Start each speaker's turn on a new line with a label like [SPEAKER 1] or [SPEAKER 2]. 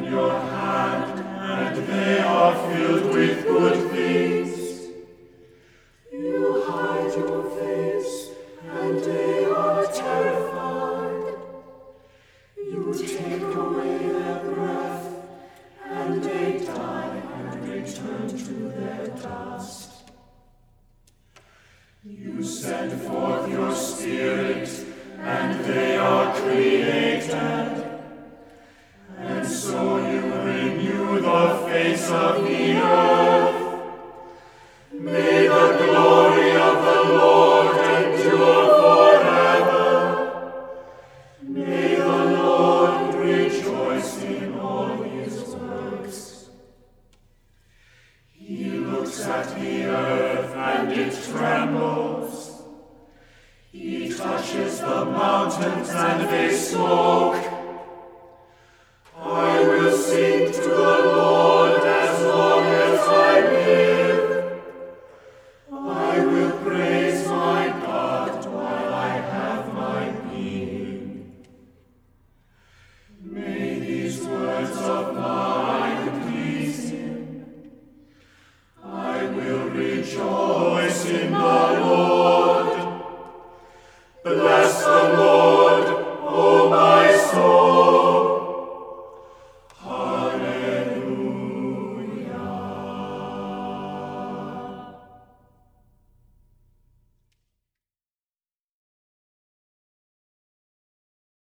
[SPEAKER 1] your hand, and they are filled with good things. You hide your face, and they are terrified. You take away their breath, and they die and return to their dust. You send forth your Spirit, and they are created. And so you renew the face of the earth. May the glory of the Lord endure forever. May the Lord rejoice in all his works. He looks at the earth and it trembles. He touches the mountains and they smoke. I will sing to the Lord as long as I live. I will praise my God while I have my being. May these words of mine please him. I will rejoice in the